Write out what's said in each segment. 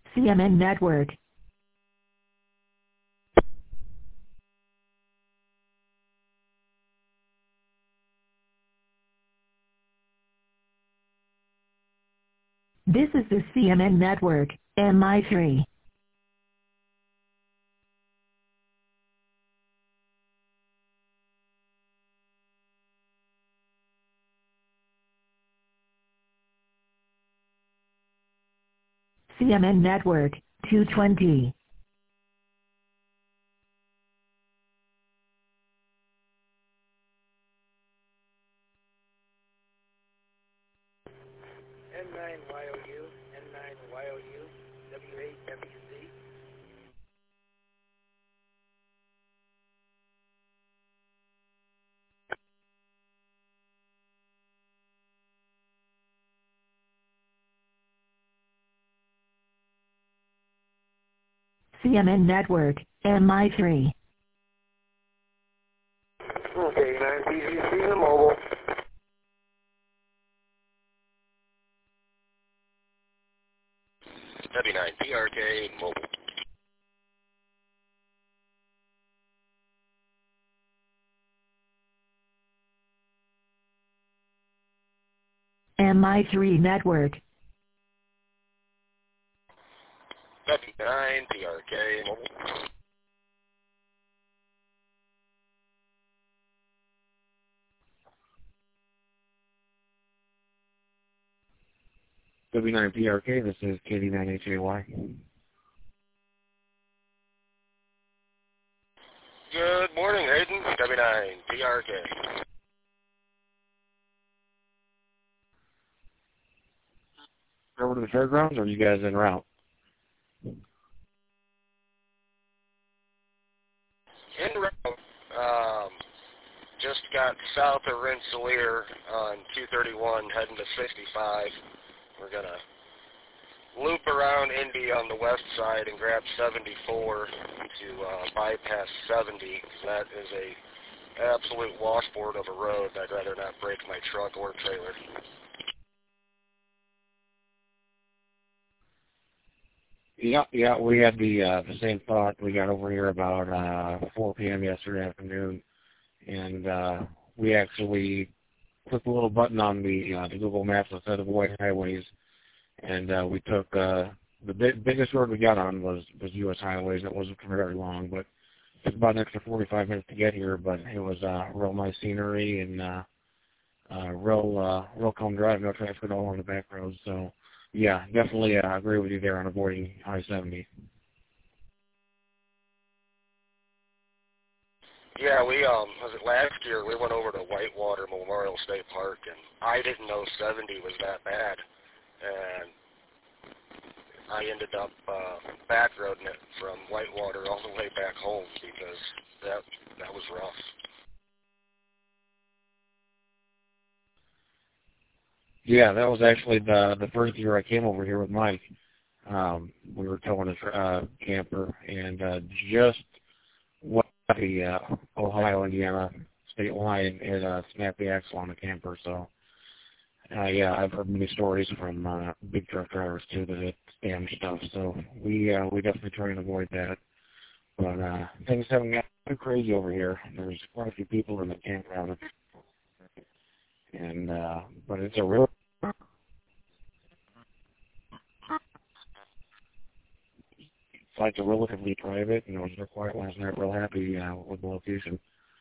CMN Network. This is the CMN Network, MI3. CMN Network, 220. N9YOU, N9YOU, W8WZ. CMN Network, MI3. Okay, 9PGC the mobile. W9PRK mobile. MI3 Network. W9PRK mobile. W9PRK, this is KD9HAY. Good morning, Hayden. W9PRK. Over to the fairgrounds, or are you guys en route? En route. Just got south of Rensselaer on 231, heading to 65. We're going to loop around Indy on the west side and grab 74 to bypass 70. That is a absolute washboard of a road. I'd rather not break my truck or trailer. Yeah, we had the same thought. We got over here about 4 p.m. yesterday afternoon, and we actually clicked a little button on the Google Maps that said avoid highways, and we took the biggest road we got on was U.S. highways. It wasn't very long, but it took about an extra 45 minutes to get here. But it was real nice scenery and real calm drive. No traffic at all on the back roads. So yeah, definitely agree with you there on avoiding I-70. Yeah, was it last year, we went over to Whitewater Memorial State Park, and I didn't know 70 was that bad, and I ended up back roading it from Whitewater all the way back home because that was rough. Yeah, that was actually the first year I came over here with Mike. We were towing a camper, and just what the Ohio-Indiana state line, it snapped the axle on the camper. So, yeah, I've heard many stories from big truck drivers too that it's damaged stuff. So we definitely try and avoid that. But things haven't got too crazy over here. There's quite a few people in the campground, and but it's a real flight's are relatively private, and it was real quiet last night. Real happy with the location.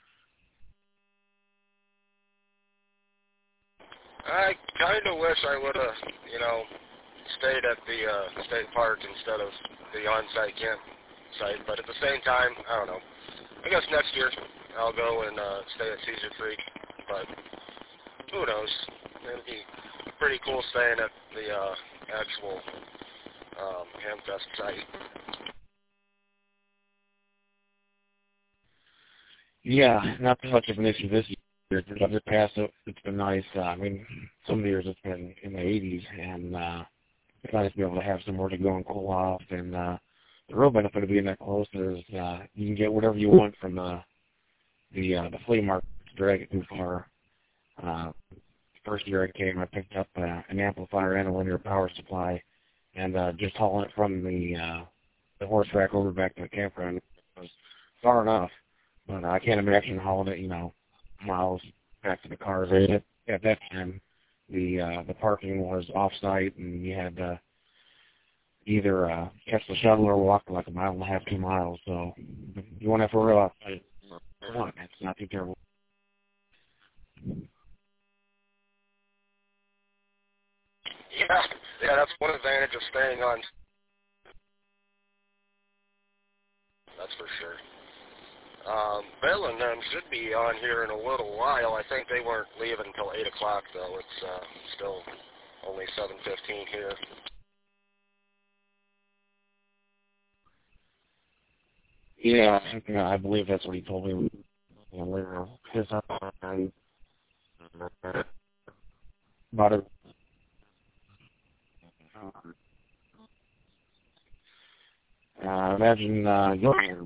I kind of wish I would have, stayed at the state park instead of the on-site campsite, but at the same time, I don't know. I guess next year I'll go and stay at Caesar Creek, but who knows? It'd be pretty cool staying at the actual Hamfest site. Yeah, not too much of an issue this year. This past, it's been nice. I mean, some years it's been in the 80s, and it's nice to be able to have somewhere to go and cool off. And the real benefit of being that close is you can get whatever you want from the flea market to drag it too far. First year I came, I picked up an amplifier and a linear power supply, and just hauling it from the horse track over back to the campground was far enough. But I can't imagine hauling it, miles back to the cars. At that time, the parking was off-site, and you had to either catch the shuttle or walk like a mile and a half, 2 miles. So you won't have to worry about it. It's not too terrible. Yeah, that's one advantage of staying on. That's for sure. Bill and them should be on here in a little while. I think they weren't leaving until 8 o'clock, though. It's still only 7:15 here. Yeah, I believe that's what he told me. Later, his and about it. Imagine you're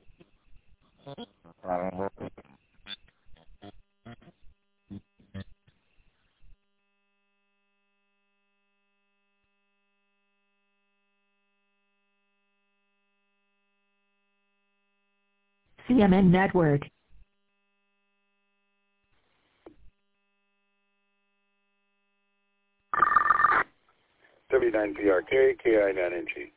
CMN Network. W9PRK, KI9NG.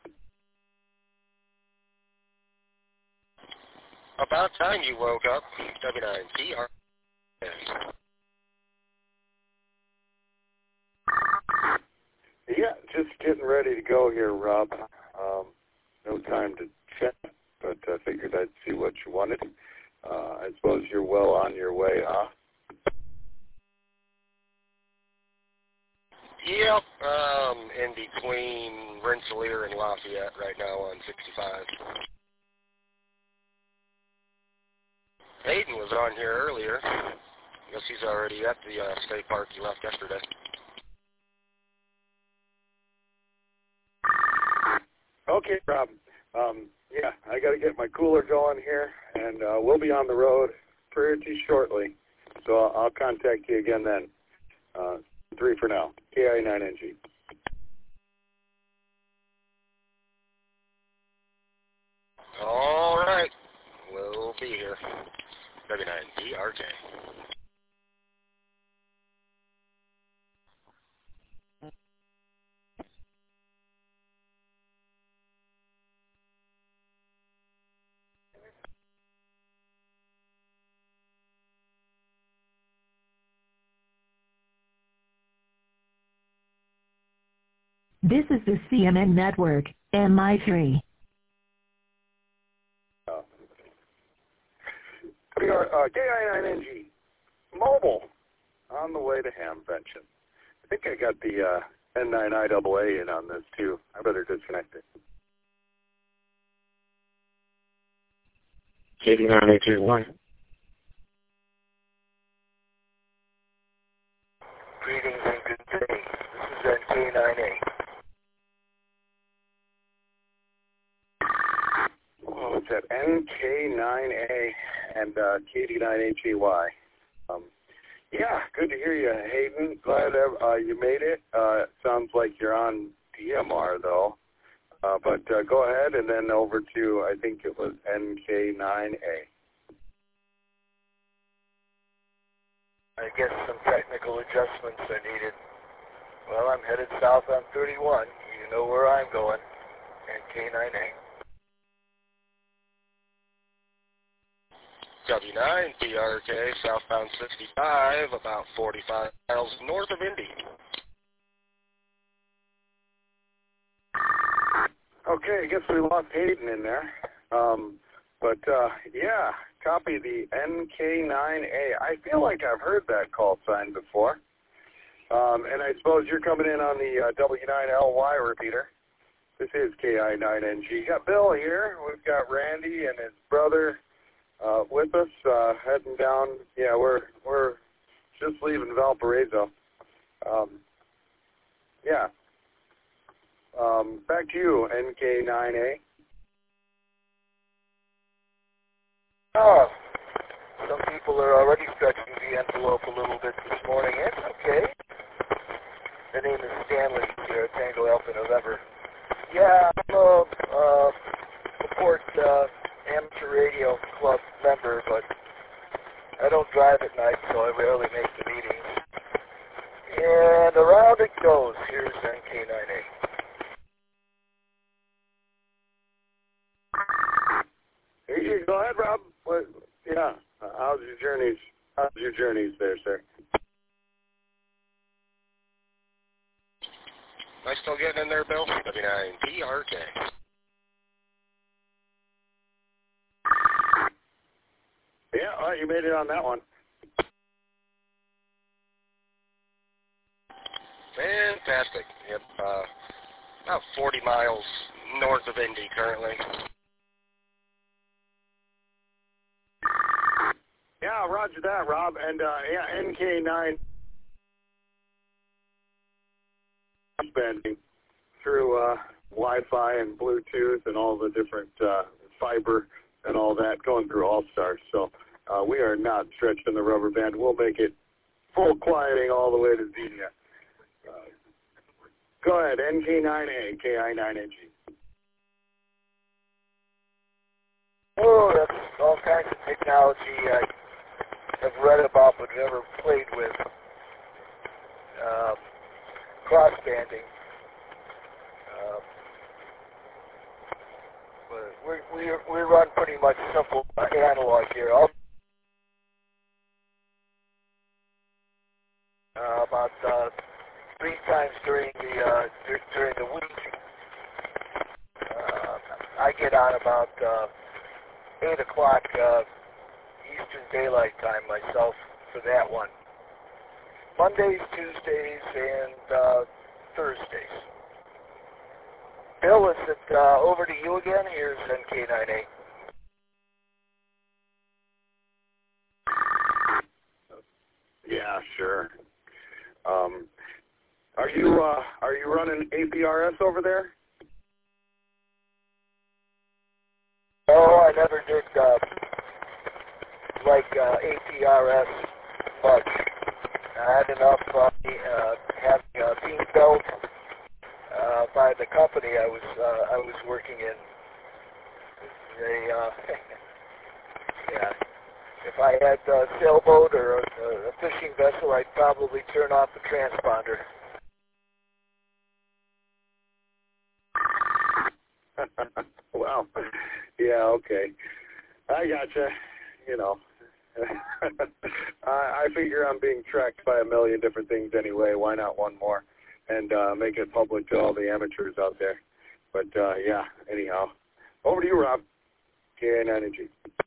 About time you woke up, W9PR. Yeah, just getting ready to go here, Rob. No time to chat, but I figured I'd see what you wanted. I suppose you're well on your way, huh? Yep, in between Rensselaer and Lafayette right now on 65. Hayden was on here earlier. I guess he's already at the state park he left yesterday. Okay, Rob. Yeah, I got to get my cooler going here, and we'll be on the road pretty shortly. So I'll contact you again then. 3 for now. KI9NG. All right. We'll be here. W9PRK. This is the CMN Network, MI3. KI9NG. Mobile. On the way to Hamvention. I think I got the N9IAA in on this, too. I better disconnect it. KD981. Greetings and good day. This is NK9A. Oh, it's at NK9A and KD9HEY. Yeah, good to hear you, Hayden. Glad you made it. Sounds like you're on DMR, though. But go ahead and then over to, I think it was NK9A. I guess some technical adjustments are needed. Well, I'm headed south on 31. You know where I'm going. NK9A. W9PRK, southbound 65, about 45 miles north of Indy. Okay, I guess we lost Hayden in there. Yeah, copy the NK9A. I feel like I've heard that call sign before. And I suppose you're coming in on the W9LY repeater. This is KI9NG. Got Bill here. We've got Randy and his brother with us, heading down. Yeah, we're just leaving Valparaiso. Yeah. Back to you, NK9A. Oh, some people are already stretching the envelope a little bit this morning. It's okay. The name is Stanley here at Tango Alpha November. Yeah. How's your journeys? How's your journeys there, sir? Am I still getting in there, Bill? W9PRK. Yeah, you made it on that one. Fantastic. Yep. About 40 miles north of Indy currently. Yeah, roger that, Rob. And, yeah, NK9 banding through Wi-Fi and Bluetooth and all the different fiber and all that going through All-Star. So we are not stretched in the rubber band. We'll make it full quieting all the way to Xenia. Go ahead, NK9A, KI9NG. Oh, that's all kinds of technology I have read about but never played with. Cross-banding. But we run pretty much simple analog here. About 3 times during the week, I get on about 8 o'clock Eastern Daylight Time myself for that one. Mondays, Tuesdays, and Thursdays. Bill, is it over to you again? Here's NK9A. Yeah, sure. Are you running APRS over there? No, I never did APRS much. I had enough having a beam belt by the company I was working in. They yeah. If I had a sailboat or a fishing vessel, I'd probably turn off the transponder. Well, yeah, okay. I gotcha. You know, I figure I'm being tracked by a million different things anyway. Why not one more? And make it public to all the amateurs out there. But, yeah, anyhow. Over to you, Rob. KI9NG.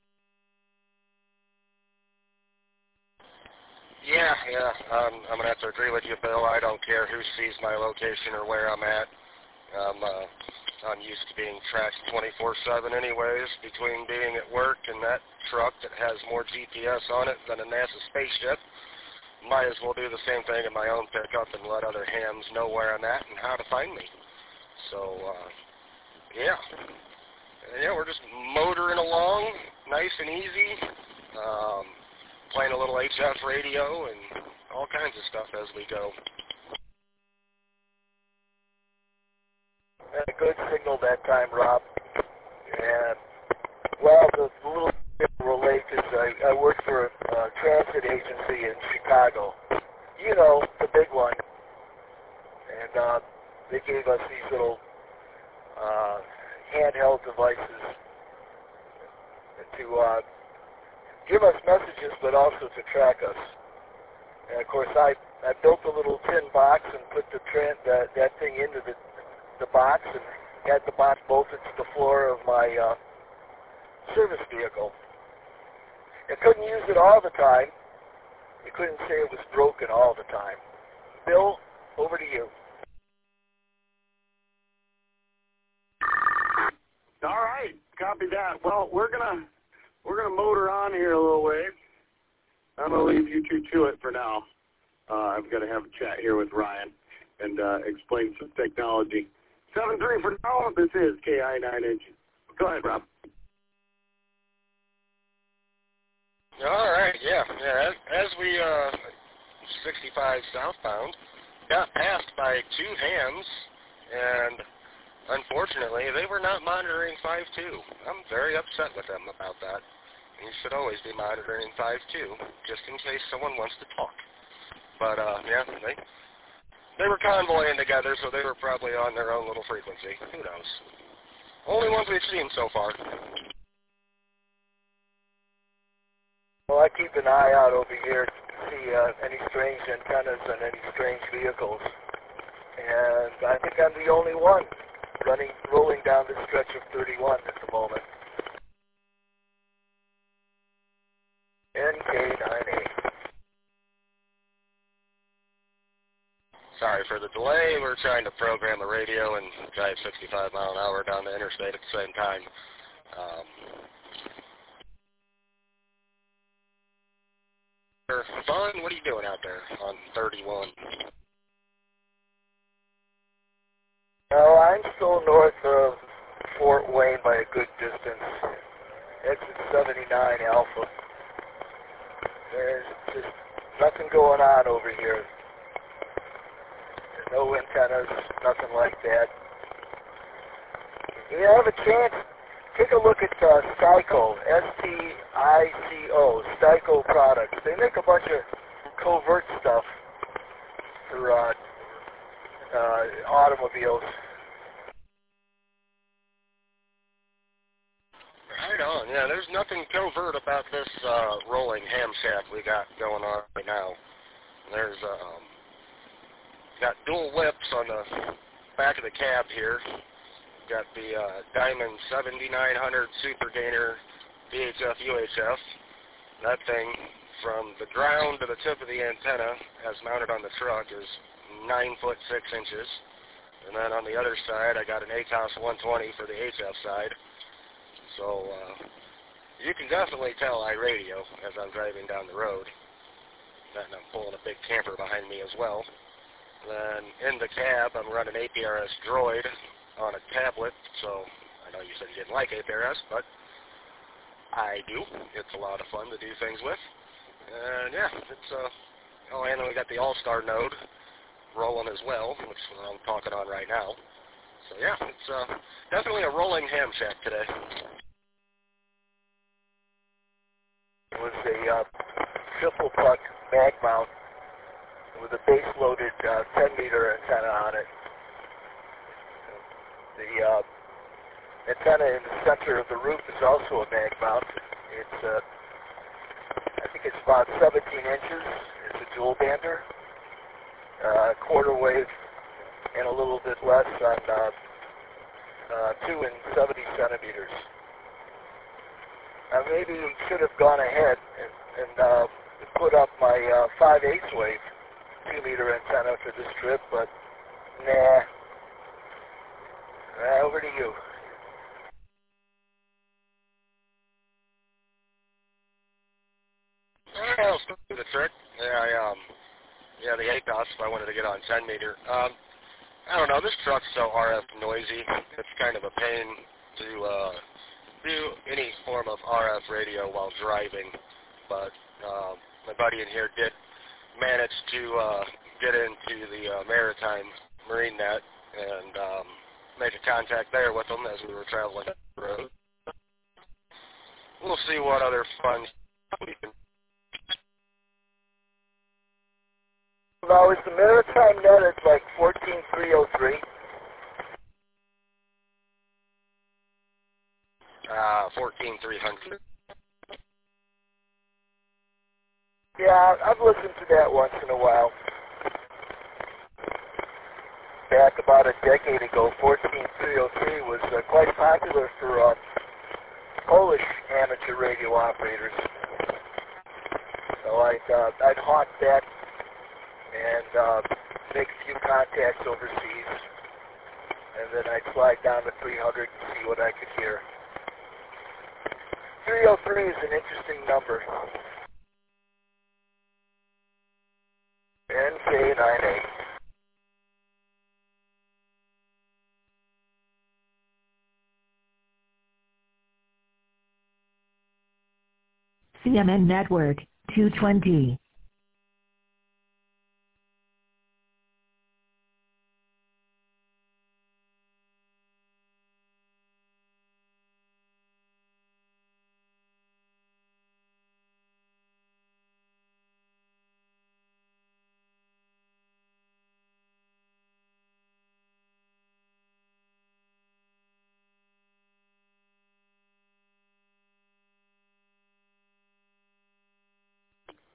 Yeah. I'm going to have to agree with you, Bill. I don't care who sees my location or where I'm at. I'm used to being tracked 24/7 anyways, between being at work and that truck that has more GPS on it than a NASA spaceship. Might as well do the same thing in my own pickup and let other hams know where I'm at and how to find me. So, yeah. Yeah, we're just motoring along, nice and easy, playing a little HF radio and all kinds of stuff as we go. Had a good signal that time, Rob. And, well, the little bit relate is I work for a transit agency in Chicago. You know, the big one. And they gave us these little handheld devices to give us messages, but also to track us. And, of course, I built a little tin box and put that thing into the box and had the box bolted to the floor of my service vehicle. I couldn't use it all the time. You couldn't say it was broken all the time. Bill, over to you. All right, copy that. Well, we're gonna motor on here a little ways. I'm gonna leave you two to it for now. I've got to have a chat here with Ryan and explain some technology. 7-3 for now. This is KI9NG. Go ahead, Rob. All right, yeah. As we 65 southbound, got passed by 2 hams, and unfortunately, they were not monitoring 5-2. I'm very upset with them about that. You should always be monitoring 5-2, just in case someone wants to talk. But, yeah, they were convoying together, so they were probably on their own little frequency. Who knows? Only ones we've seen so far. Well, I keep an eye out over here to see any strange antennas and any strange vehicles. And I think I'm the only one rolling down this stretch of 31 at the moment. NK9A. Sorry for the delay. We're trying to program the radio and drive 65 mile an hour down the interstate at the same time. Fun, what are you doing out there on 31? No, I'm still north of Fort Wayne by a good distance. Exit 79 Alpha. There's just nothing going on over here. There's no antennas, nothing like that. If you have a chance, take a look at Styco, S-T-I-C-O, Styco products. They make a bunch of covert stuff for automobiles. Right on. Yeah, there's nothing covert about this rolling ham shack we got going on right now. There's got dual whips on the back of the cab here. Got the Diamond 7900 Super Gainer VHF UHF. That thing from the ground to the tip of the antenna as mounted on the truck is 9 foot 6 inches. And then on the other side I got an ATOS 120 for the HF side. So you can definitely tell I radio as I'm driving down the road. And I'm pulling a big camper behind me as well. Then in the cab I'm running APRS Droid on a tablet, so I know you said you didn't like APRS, but I do. It's a lot of fun to do things with. And yeah, it's oh, and then we got the All-Star node rolling as well, which is what I'm talking on right now. So yeah, it's definitely a rolling ham shack today. It was a triple puck mag mount with a base-loaded 10-meter antenna on it. The antenna in the center of the roof is also a mag mount. It's, I think it's about 17 inches. It's a dual bander, quarter wave, and a little bit less on 2 and 70 centimeters. I maybe should have gone ahead and put up my 5/8 wave 2-meter antenna for this trip, but nah. Over to you. I'll still do the trick. Yeah, the ATOS if I wanted to get on 10 meter. I don't know, this truck's so RF noisy, it's kind of a pain to do any form of RF radio while driving, but my buddy in here did manage to get into the Maritime Marine Net and make a contact there with them as we were traveling up the road. We'll see what other fun we can. Now, is the Maritime Net at like 14303? 14300. Yeah, I've listened to that once in a while. Back about a decade ago, 14303 was quite popular for Polish amateur radio operators. So I'd haunt that and make a few contacts overseas, and then I'd slide down to 300 and see what I could hear. 303 is an interesting number. NK9A. CMN Network, 220.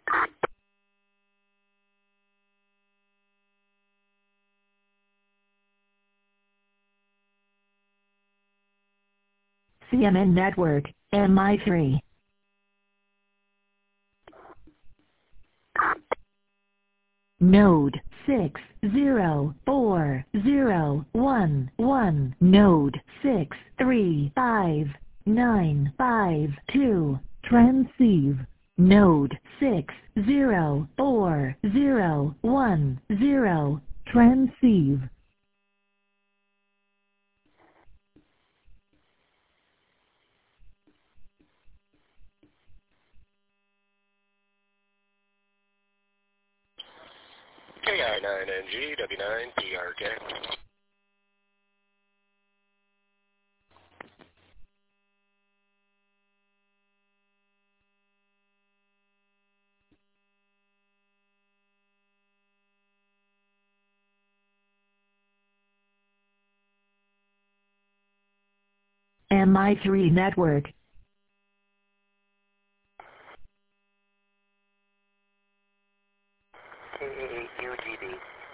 CMN Network, MI3. Node 6040111. Node 635952. Transceive. Node 6040110. Transceive. KI9NG, W9PRK. MI3 Network. K88UGB.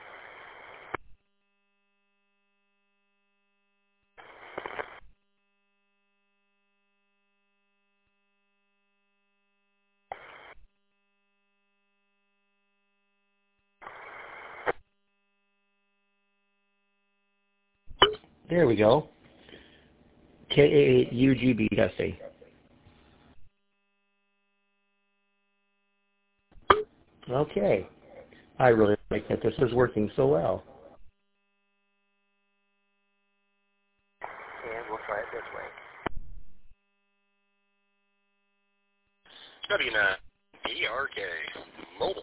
There we go. K88UGB testing. Okay. I really like that this is working so well. And we'll try it this way. W9PRK. Mobile.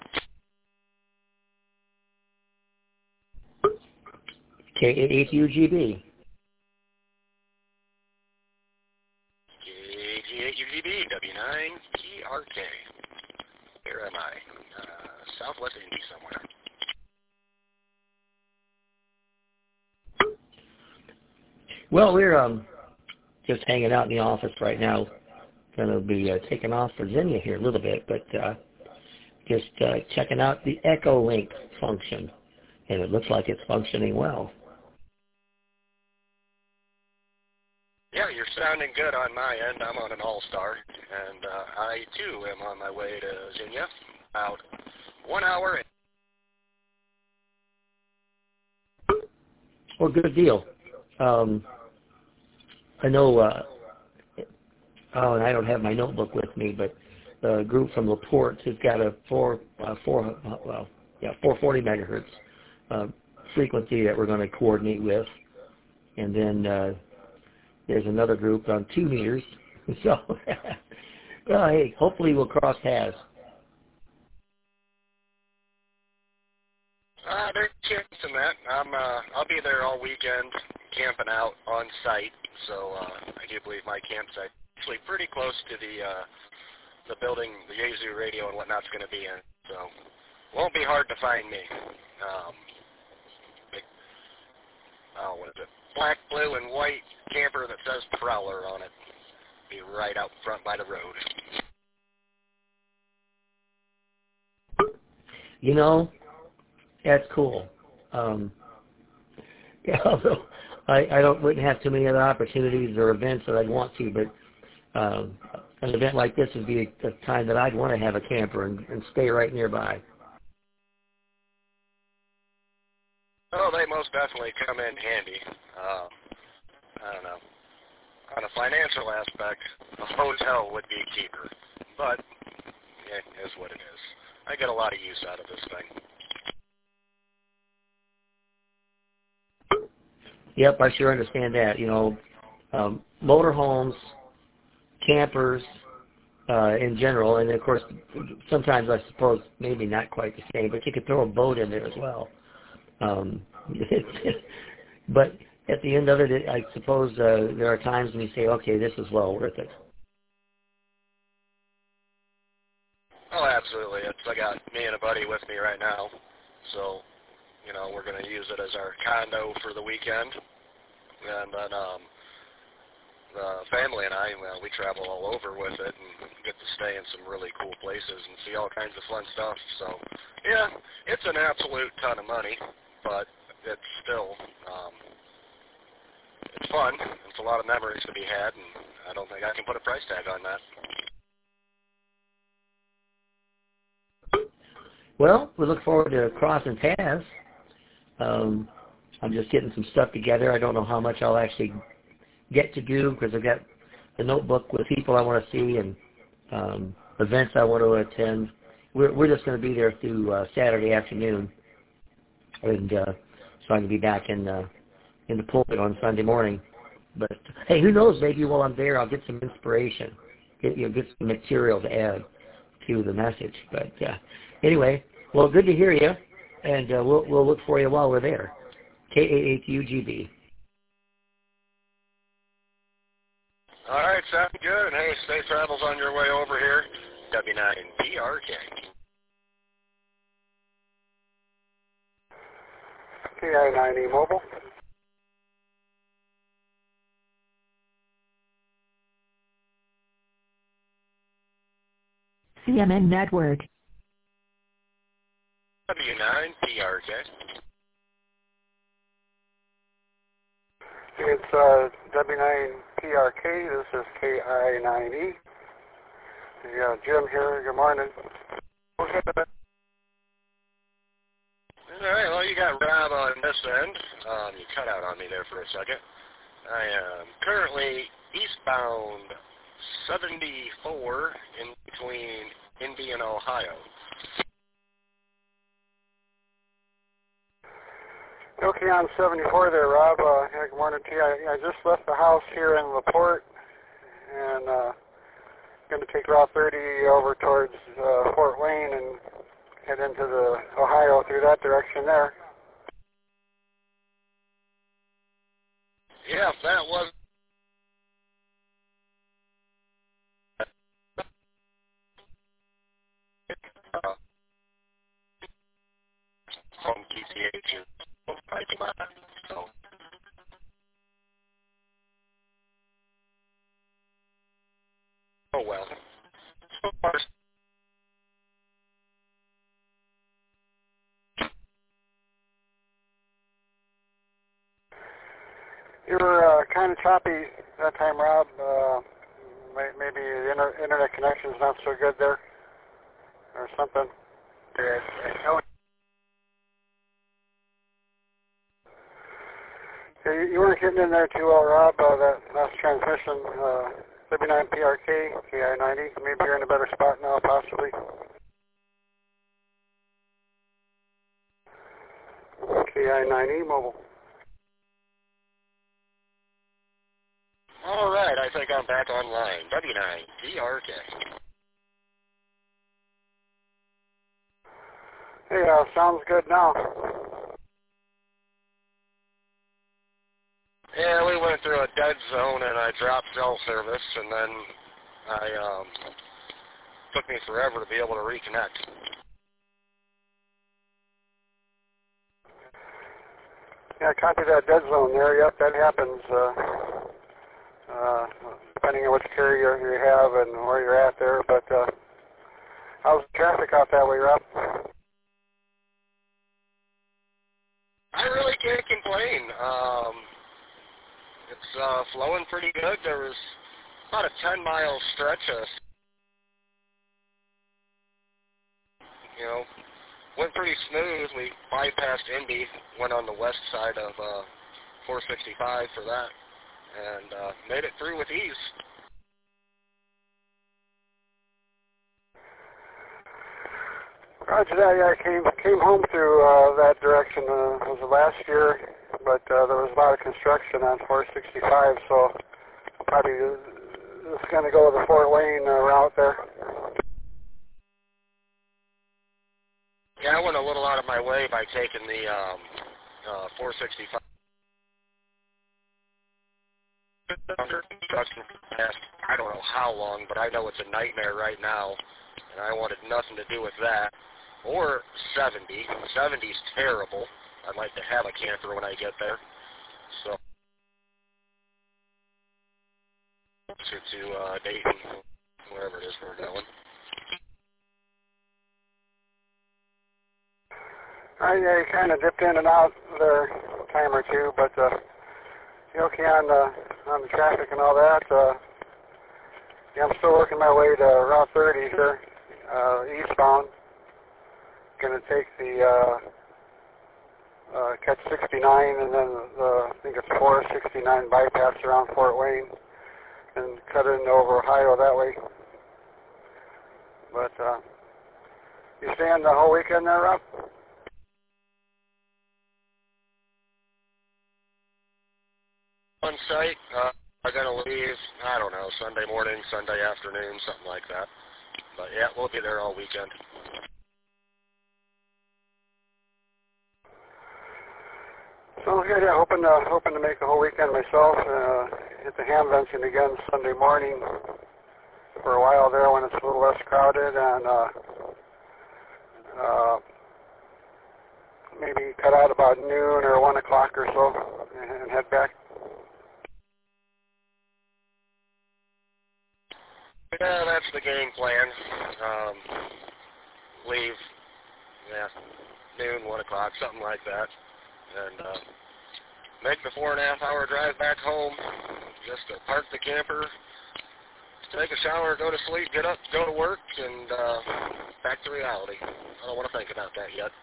K88UGB. KG8UGB, W9PRK. Where am I? Southwest Indy somewhere. Well, we're just hanging out in the office right now. Going to be taking off for Virginia here a little bit, but just checking out the Echo Link function, and it looks like it's functioning well. Yeah, you're sounding good on my end. I'm on an all-star, and I, too, am on my way to Virginia. About 1 hour. Well, good deal. I know, and I don't have my notebook with me, but the group from LaPorte has got a 440 megahertz frequency that we're going to coordinate with, and then there's another group on 2 meters. So, well, hey, hopefully we'll cross paths. There's a chance in that. I'll be there all weekend, camping out on site. So I do believe my campsite is actually pretty close to the building the Yaesu radio and whatnot's going to be in. So won't be hard to find me. What is it? Black, blue, and white camper that says Prowler on it. Be right out front by the road. You know, that's cool. Yeah, although I wouldn't have too many other opportunities or events that I'd want to, but an event like this would be a time that I'd want to have a camper and stay right nearby. Oh, they most definitely come in handy. I don't know. On a financial aspect, a hotel would be cheaper, but it is what it is. I get a lot of use out of this thing. Yep, I sure understand that. You know, motorhomes, campers in general, and of course, sometimes I suppose maybe not quite the same, but you could throw a boat in there as well. But at the end of it, I suppose there are times when you say, okay, this is well worth it. Oh, absolutely. I got me and a buddy with me right now, so you know we're going to use it as our condo for the weekend, and then family and I, we travel all over with it and get to stay in some really cool places and see all kinds of fun stuff. So, yeah, it's an absolute ton of money, but it's still, it's fun. It's a lot of memories to be had, and I don't think I can put a price tag on that. Well, we look forward to crossing paths. I'm just getting some stuff together. I don't know how much I'll actually get to do because I've got the notebook with people I want to see and events I want to attend. We're just going to be there through Saturday afternoon, and so I can be back in the pulpit on Sunday morning. But hey, who knows? Maybe while I'm there, I'll get some inspiration, get some material to add to the message. But anyway, well, good to hear you, and we'll look for you while we're there. KAHUGB. All right, sounds good. Hey, safe travels on your way over here. W9PRK. KI9E Mobile. CMN Network. W9PRK. It's W9PRK. This is KI9E. Yeah, Jim here. Good morning. All right, well, you got Rob on this end. You cut out on me there for a second. I am currently eastbound 74 in between Indy and Ohio. Okay, on 74 there, Rob. Yeah, good morning to you. I just left the house here in LaPorte and going to take Route 30 over towards Fort Wayne and head into the Ohio through that direction there. Yeah, that was from TCH. So. Oh well. So far, You were kind of choppy that time, Rob. Maybe the internet connection's not so good there or something. You weren't getting in there too well, Rob. That last transmission, W9PRK, KI90. Maybe you're in a better spot now, possibly. KI90 Mobile. all right, I think I'm back online. W9PRK. Hey, sounds good now. Yeah, we went through a dead zone and I dropped cell service, and then took me forever to be able to reconnect. Yeah, copy that dead zone there. Yep, that happens. Depending on which carrier you have and where you're at there. But how's the traffic out that way, Rob? I really can't complain. It's flowing pretty good. There was about a 10-mile stretch of, went pretty smooth. We bypassed Indy, went on the west side of 465 for that, and made it through with ease. Roger that. Yeah, I came home through that direction. It was last year, but there was a lot of construction on 465, so probably it's going to go the Fort Wayne route there. Yeah, I went a little out of my way by taking the 465. Under construction for the past, I don't know how long, but I know it's a nightmare right now, and I wanted nothing to do with that. Or 70. 70's terrible. I'd like to have a camper when I get there. So to Dayton, wherever it is we're going. Yeah, you kind of dipped in and out there a time or two, but you okay on the traffic and all that? Yeah, I'm still working my way to Route 30 here, eastbound. Going to take the catch 69 and then I think it's 469 bypass around Fort Wayne and cut into over Ohio that way. But you staying the whole weekend there, Rob? On site, I'm going to leave, I don't know, Sunday morning, Sunday afternoon, something like that. But yeah, we'll be there all weekend. Sounds good. Yeah, hoping to make a whole weekend myself. Hit the Hamvention again Sunday morning for a while there when it's a little less crowded, and maybe cut out about noon or 1 o'clock or so and head back. Yeah, that's the game plan. Leave, noon, 1 o'clock, something like that. And make the 4.5 hour drive back home, just to park the camper, take a shower, go to sleep, get up, go to work, and back to reality. I don't want to think about that yet.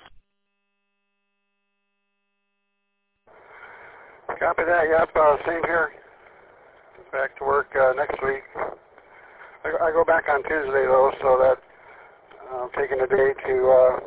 Copy that. Yep, same here. Back to work next week. I go back on Tuesday though, so that I'm taking a day to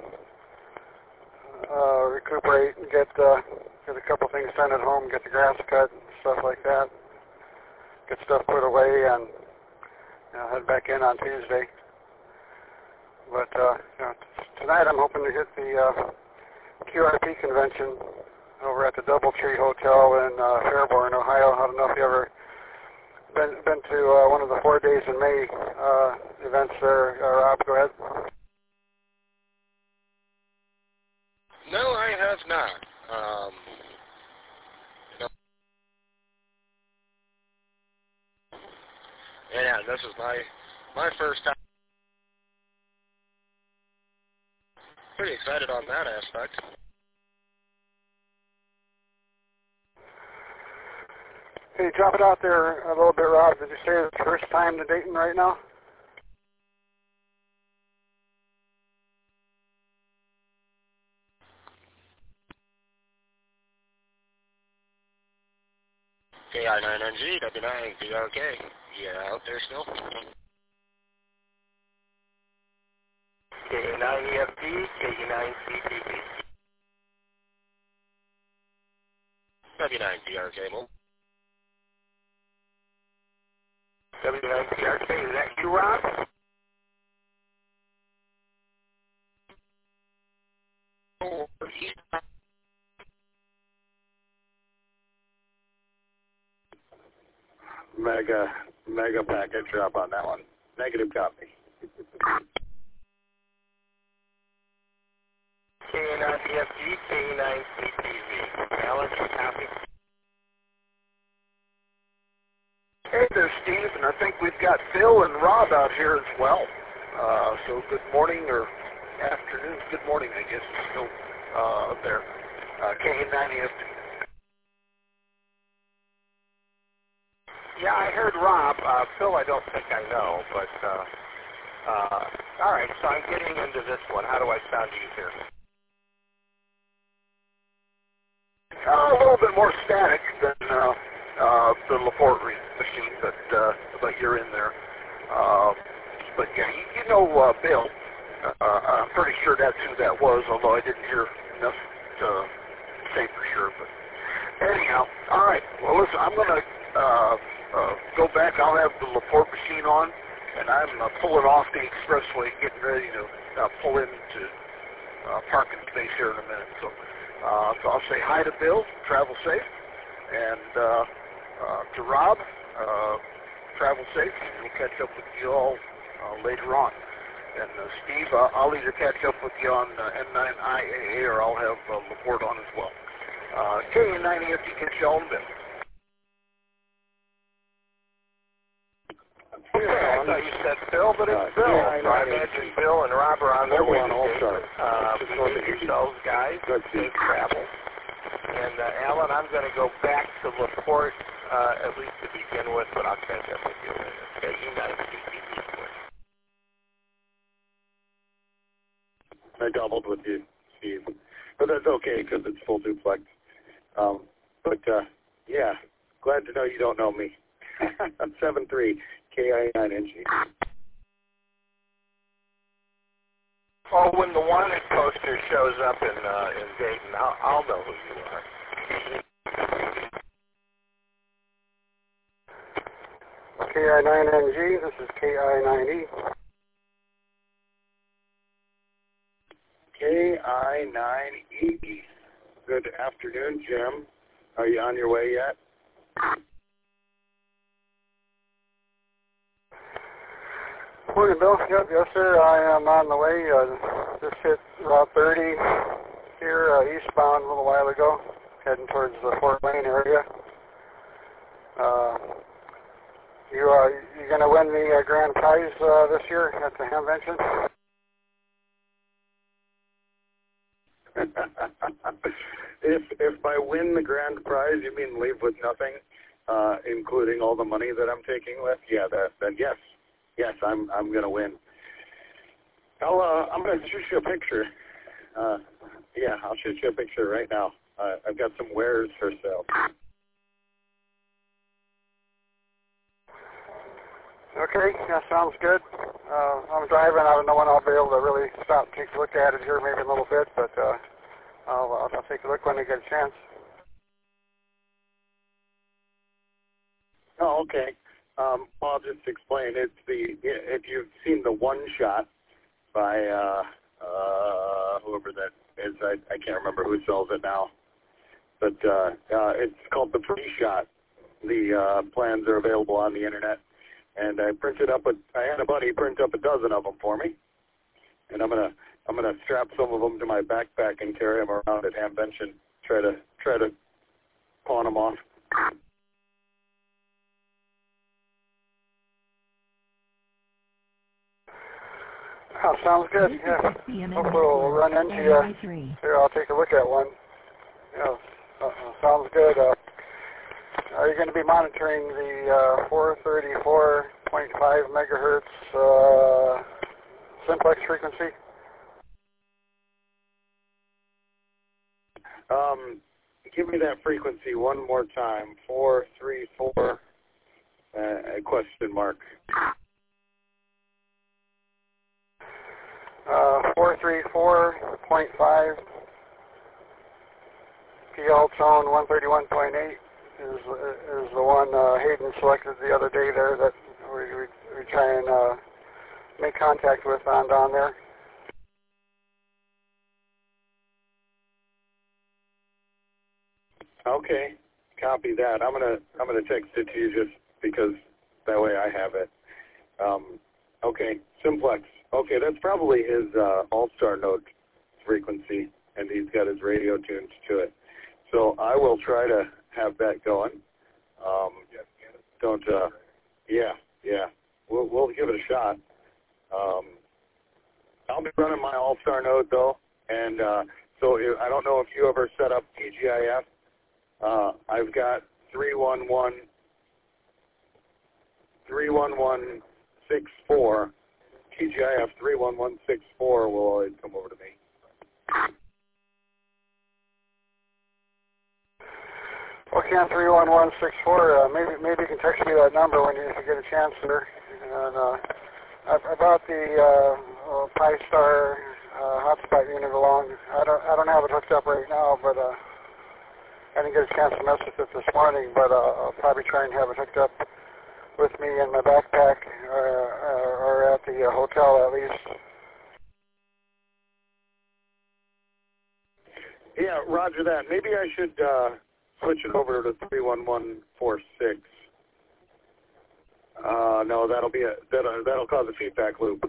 recuperate and get a couple things done at home, get the grass cut and stuff like that, get stuff put away, and head back in on Tuesday. But tonight I'm hoping to hit the QRP convention over at the Doubletree Hotel in Fairborn, Ohio. I don't know if you ever been to one of the 4 days in May events there. Rob, go ahead. No, I have not. Yeah, this is my first time. Pretty excited on that aspect. Hey, drop it out there a little bit, Rob. Did you say it's the first time to Dayton right now? KI9NG, W9, BRK. Yeah, out there still. KA9EFT, KE9CTV. W9 BRK, move. W9 BRK, is that you, Rob? Mega package drop on that one. Negative copy. KA9EFT, KE9CTV. Alan, copy. Hey there, Steve, and I think we've got Bill and Rob out here as well. So good morning or afternoon. Good morning, I guess, is still there. KA9EFT. Yeah, I heard Rob. Phil, I don't think I know, but all right. So I'm getting into this one. How do I sound easier? A little bit more static than the LaPorte machine that you're in there. But yeah, you know Bill. I'm pretty sure that's who that was, although I didn't hear enough to say for sure. But anyhow, all right. Well, listen, I'm going to go back. I'll have the LaPorte machine on, and I'm pulling off the expressway, getting ready to pull into parking space here in a minute. So I'll say hi to Bill, travel safe, and to Rob, travel safe. We'll catch up with you all later on. And Steve, I'll either catch up with you on N9IAA or I'll have LaPorte on as well. KA9EFT, catch you all in a bit. one. thought you said Phil, but it's Bill. So I imagine Bill and Rob are on their way to Dayton. Behave yourselves, guys. Safe travel. And Alan, I'm going to go back to LaPorte, at least to begin with, but I'll catch up with you later. Okay, I doubled with you, Steve. But that's okay because it's full duplex. Yeah, glad to know you don't know me. I'm 7'3", KI9NG. Oh, when the wanted poster shows up in Dayton, I'll know who you are. KI9NG, this is KI9E. KI9E. Good afternoon, Jim. Are you on your way yet? Morning, Bill. Yep, yes, sir. I am on the way. Just hit Route 30 here, eastbound a little while ago, heading towards the Fort Wayne area. You going to win the grand prize this year at the Hamvention? If I win the grand prize, you mean leave with nothing, including all the money that I'm taking with? Yeah, then yes, I'm gonna win. I'm gonna shoot you a picture. Yeah, I'll shoot you a picture right now. I've got some wares for sale. Okay, that sounds good. I'm driving. I don't know when I'll be able to really stop and take a look at it here, maybe a little bit, but I'll take a look when I get a chance. Oh, okay. I'll just explain. It's if you've seen the One Shot by whoever that is, I can't remember who sells it now, but it's called the Pre-Shot. The plans are available on the internet. And I had a buddy print up a dozen of them for me, and I'm gonna strap some of them to my backpack and carry them around at Hamvention. Try to pawn them off. Oh, sounds good. Yeah. Hopefully we'll run into you. Here, I'll take a look at one. Yeah, sounds good. Are you going to be monitoring the 434.5 megahertz simplex frequency? Give me that frequency one more time. 434 question mark. 434.5 PL tone 131.8 is the one Hayden selected the other day there that we try and make contact with on down there. Okay, copy that. I'm gonna text it to you just because that way I have it. Okay, simplex. Okay, that's probably his all-star note frequency, and he's got his radio tuned to it. So I will try to have that going. Yeah. We'll give it a shot. I'll be running my all-star node though, and so I don't know if you ever set up TGIF. I've got 31164. TGIF 31164 will always come over to me. Okay, on 31164, maybe you can text me that number when you get a chance there. And I brought the Pi-Star hotspot unit along. I don't have it hooked up right now, but I didn't get a chance to mess with it this morning. But I'll probably try and have it hooked up with me in my backpack or at the hotel at least. Yeah, roger that. Maybe I should switch it over to 31146. No, that'll cause a feedback loop.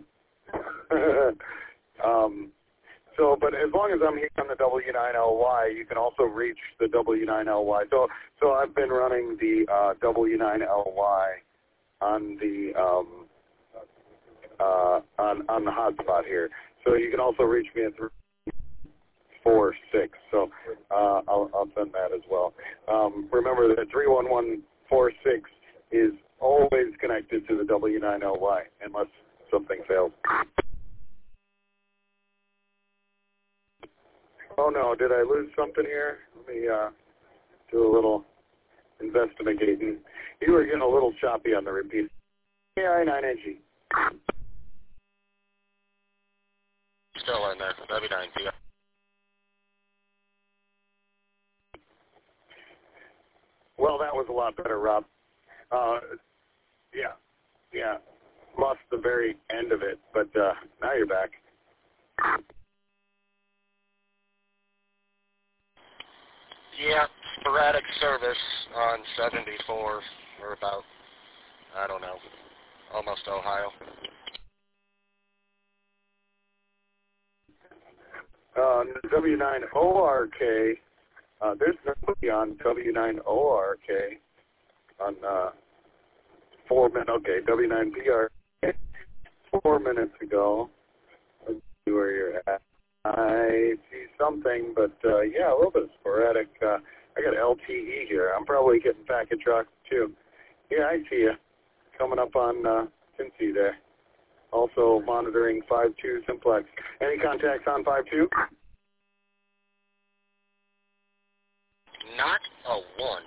But as long as I'm here on the W9LY, you can also reach the W9LY. So I've been running the W9LY on the on the hotspot here. So you can also reach me at 346. So I'll send that as well. Remember that 31146 is always connected to the W9LY unless something fails. Oh no, did I lose something here? Let me do a little investigating. You were getting a little choppy on the repeat. KI9NG. Still in there, W9PR. Well, that was a lot better, Rob. Yeah. Lost the very end of it, but now you're back. Yeah, sporadic service on 74 or about, I don't know, almost Ohio. W9ORK, there's nobody on W9ORK on 4 minutes. Okay, W9PR 4 minutes ago. Let's see where you're at. I see something, but yeah, a little bit sporadic. I got LTE here. I'm probably getting packet drops too. Yeah, I see you coming up on Cincy there. Also monitoring 5.2 simplex. Any contacts on 5.2? Not a one.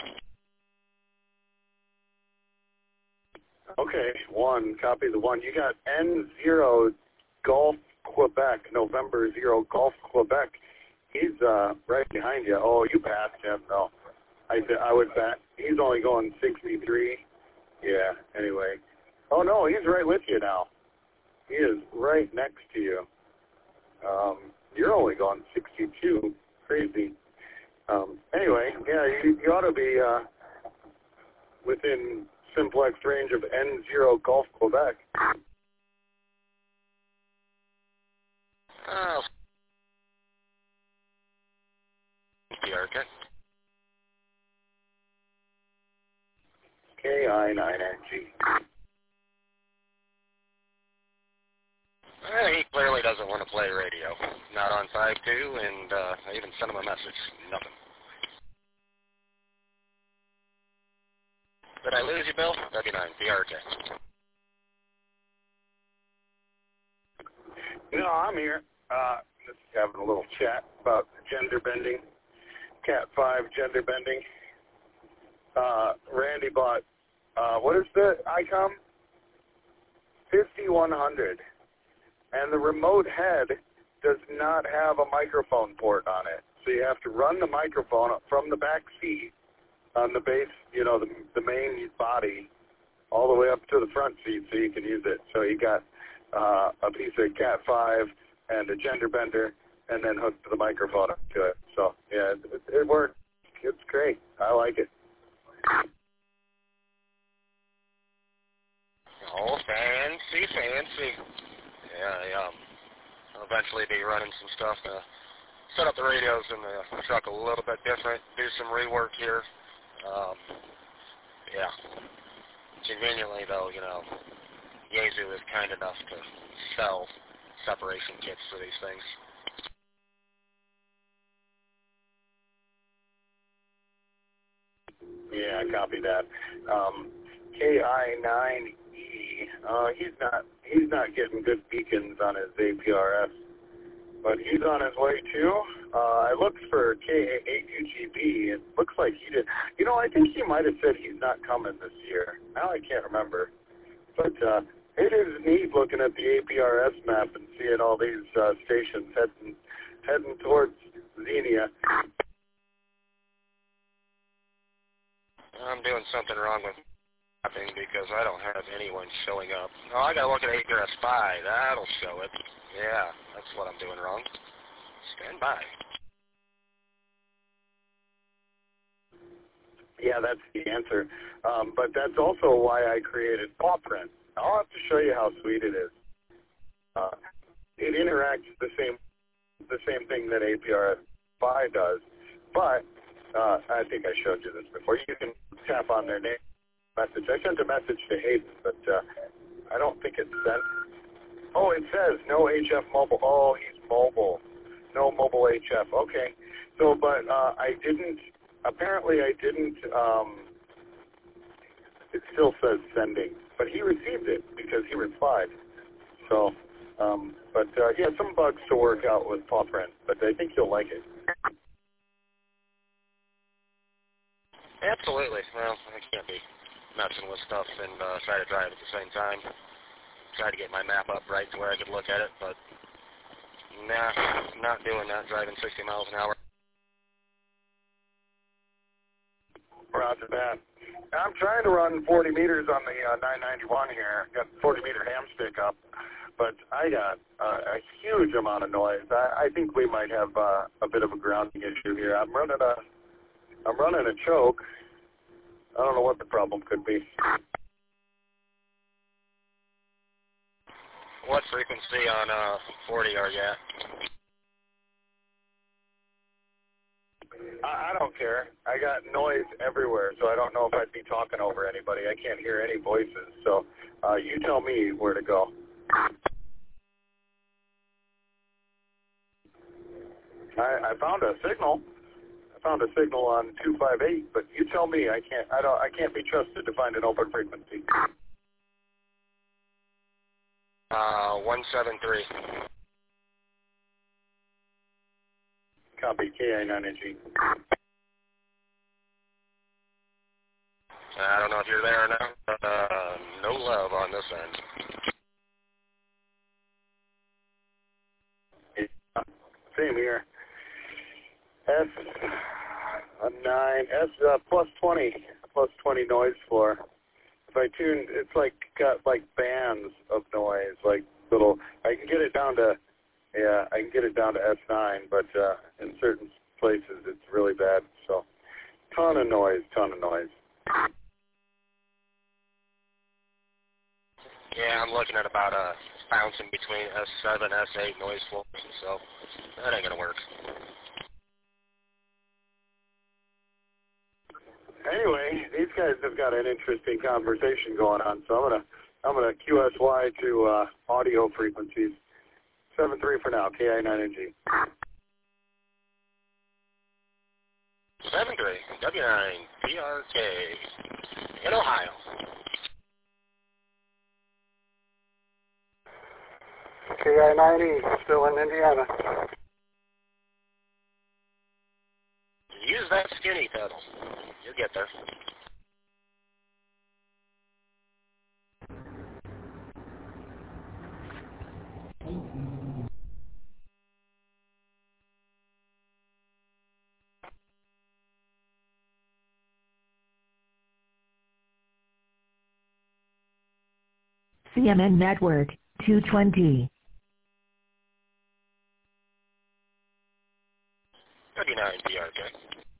Okay, 1. Copy the 1. You got N0 Golf Quebec, November 0 Golf Quebec. He's right behind you. Oh, you passed him. No, I would bet. He's only going 63. Yeah, anyway. Oh, no, he's right with you now. He is right next to you. You're only going 62. Crazy. Anyway, yeah, you ought to be within simplex range of N0 Golf Quebec. Oh. Okay. KI9NG. He clearly doesn't want to play radio. Not on 5.2, and I even sent him a message. Nothing. Did I lose you, Bill? W9, BRK. No, I'm here. Just having a little chat about gender bending. Cat 5 gender bending. Randy bought, what is the ICOM? 5100. And the remote head does not have a microphone port on it. So you have to run the microphone from the back seat on the base, you know, the main body, all the way up to the front seat so you can use it. So you got a piece of Cat 5 and a gender bender, and then hooked the microphone up to it. So, yeah, it works. It's great. I like it. Oh, fancy. Yeah, I'll eventually be running some stuff to set up the radios in the truck a little bit different, do some rework here. Yeah. Conveniently, though, you know, Yaesu is kind enough to sell separation kits for these things. Yeah, I copy that. KI9E, he's not getting good beacons on his APRS, but he's on his way too. I looked for KA8UGB. It looks like he did. You know, I think he might have said he's not coming this year. Now I can't remember. But it is neat looking at the APRS map and seeing all these stations heading towards Xenia. I'm doing something wrong with mapping because I don't have anyone showing up. Oh, I gotta look at APRS Spy. That'll show it. Yeah, that's what I'm doing wrong. Stand by. Yeah, that's the answer. But that's also why I created Paw Print. I'll have to show you how sweet it is. It interacts the same thing that APRS Spy does, but I think I showed you this before. You can tap on their name message. I sent a message to Hayden, but I don't think it sent. Oh, it says no HF mobile. Oh, he's mobile. No mobile HF. Okay. So, but I didn't. Apparently, I didn't. It still says sending, but he received it because he replied. So, but he has some bugs to work out with paw print, but I think he'll like it. Absolutely. Well, I can't be messing with stuff and try to drive at the same time. Try to get my map up right to where I could look at it, but nah, not doing that, driving 60 miles an hour. Roger that. I'm trying to run 40 meters on the 991 here. Got 40-meter ham stick up, but I got a huge amount of noise. I think we might have a bit of a grounding issue here. I'm running a choke. I don't know what the problem could be. What frequency on 40 are you at? I don't care. I got noise everywhere, so I don't know if I'd be talking over anybody. I can't hear any voices, so you tell me where to go. I found a signal. I found a signal on 258, but you tell me. I can't be trusted to find an open frequency. 173. Copy, KI9NG. I don't know if you're there or not, but no love on this end. Yeah, same here. S9, plus 20 noise floor. If I tune, it's like got like bands of noise, like little. I can get it down to S9, but in certain places it's really bad. So, ton of noise. Yeah, I'm looking at about a bouncing between S7, S8 noise floors, so that ain't gonna work. Anyway, these guys have got an interesting conversation going on, so I'm gonna QSY to audio frequencies. 7.3 for now, KI9NG. 7.3, W9, PRK, in Ohio. KI-90, still in Indiana. Use that skinny pedal. You'll get there. CMN Network, 220. W9, PRK.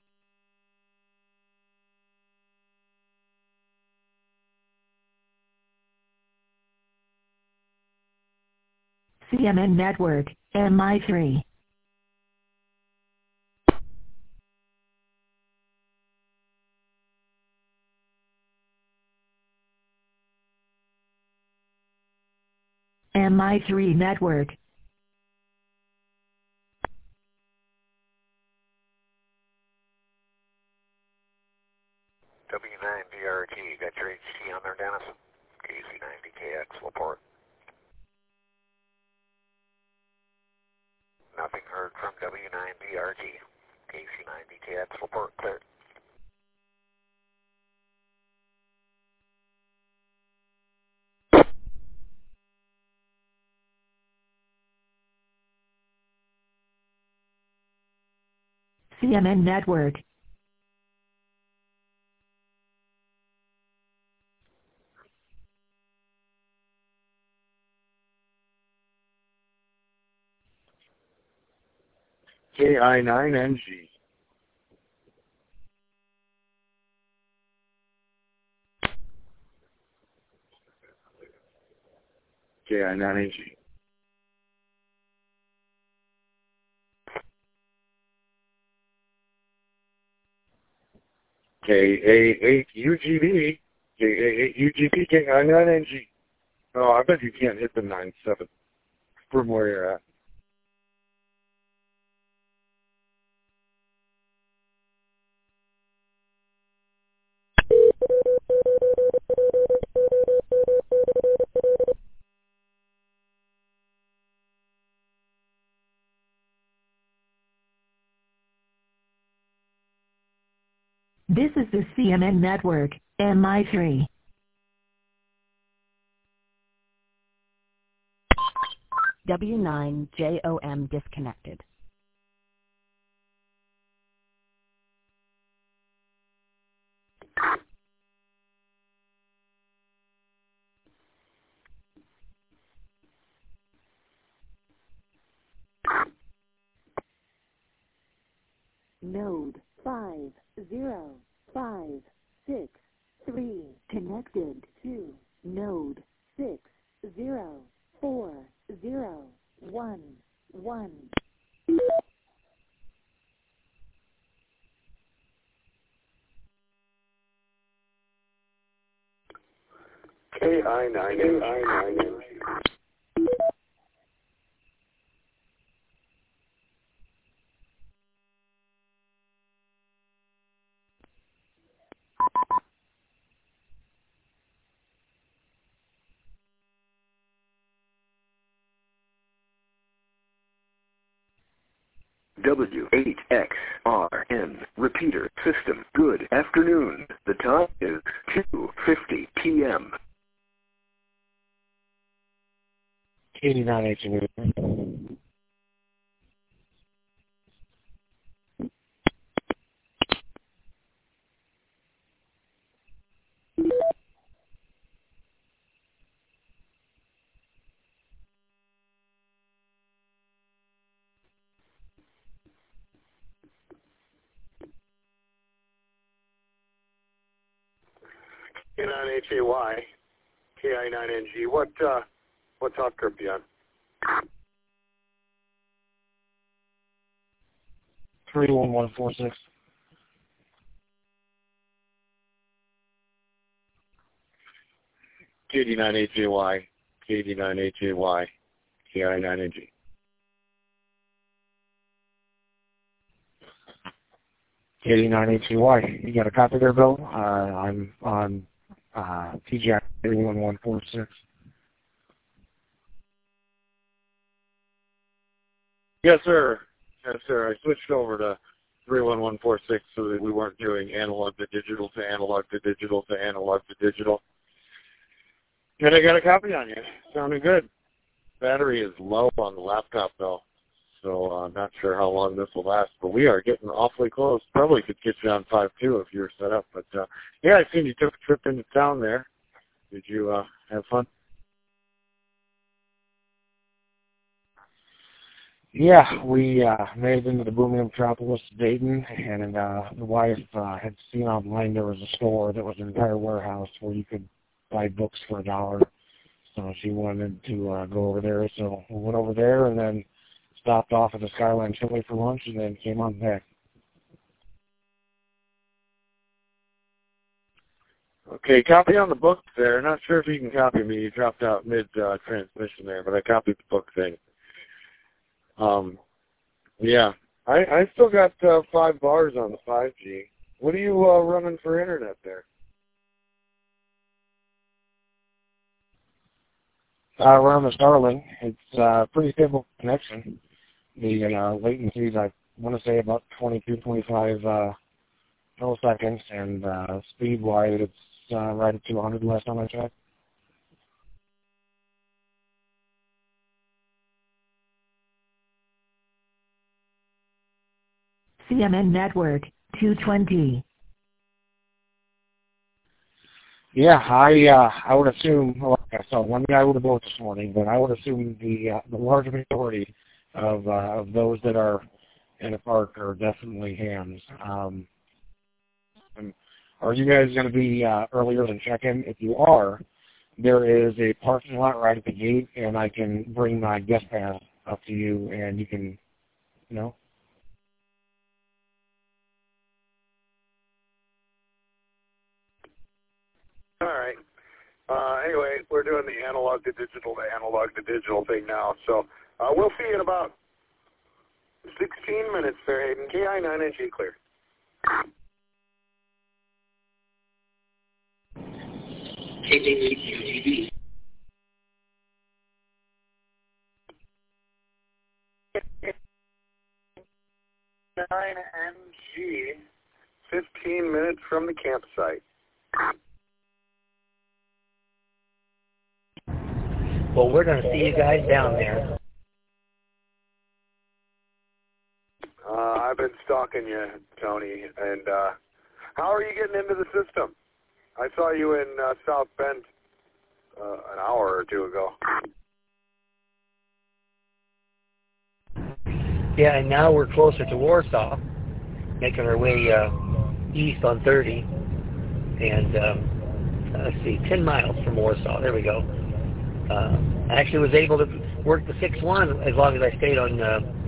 CMN Network, MI3. MI3 Network. W9DRT, got your HT on there, Dennis? KC90KX, report. Nothing heard from W9DRT. KC90KX, report clear. CMN Network. KI9NG. KI9NG. KA8UGB. KA8UGB, KI9NG. Oh, I bet you can't hit the 9.7 from where you're at. This is the CMN Network, MI3. W9JOM disconnected. Node 50563 connected to node 604011. KI9NG. W8XRN repeater system. Good afternoon. The time is 2:50 p.m. 89H. K9HAY, KI9NG. What top curve are you on? 31146. KD9HAY, KD9HAY, KI9NG. KD9HAY. You got a copy there, Bill? I'm on TGI 31146. Yes, sir. Yes, sir. I switched over to 31146 so that we weren't doing analog to digital to analog to digital to analog to digital. And I got a copy on you. Sounded good. Battery is low on the laptop, though, so I'm not sure how long this will last. But we are getting awfully close. Probably could get you on 5.2 if you were set up. But, yeah, I seen you took a trip into town there. Did you have fun? Yeah, we made it into the booming metropolis, Dayton, and the wife had seen online there was a store that was an entire warehouse where you could buy books for $1. So she wanted to go over there, so we went over there and then stopped off at the Skyline Chili for lunch and then came on back. Okay, copy on the book there. Not sure if you can copy me. You dropped out mid-transmission there, but I copied the book thing. Yeah, I still got 5 bars on the 5G. What are you running for internet there? We're on the Starlink. It's a pretty stable connection. The latency is, I want to say, about 22, 25 milliseconds, and speed-wise, it's right at 200 last time I checked. CMN Network, 220. Yeah, I would assume, well, I saw one guy with a boat this morning, but I would assume the large majority of those that are in the park are definitely hams. Are you guys going to be earlier than check-in? If you are, there is a parking lot right at the gate, and I can bring my guest pass up to you, and you can, you know. All right. Anyway, we're doing the analog to digital thing now. So we'll see you in about 16 minutes there, Hayden. KI9NG clear. KJ8UGB. 9NG. 15 minutes from the campsite. Well, we're going to see you guys down there. I've been stalking you, Tony, and how are you getting into the system? I saw you in South Bend an hour or two ago. Yeah, and now we're closer to Warsaw, making our way east on 30, and let's see, 10 miles from Warsaw. There we go. I actually was able to work the 6-1 as long as I stayed on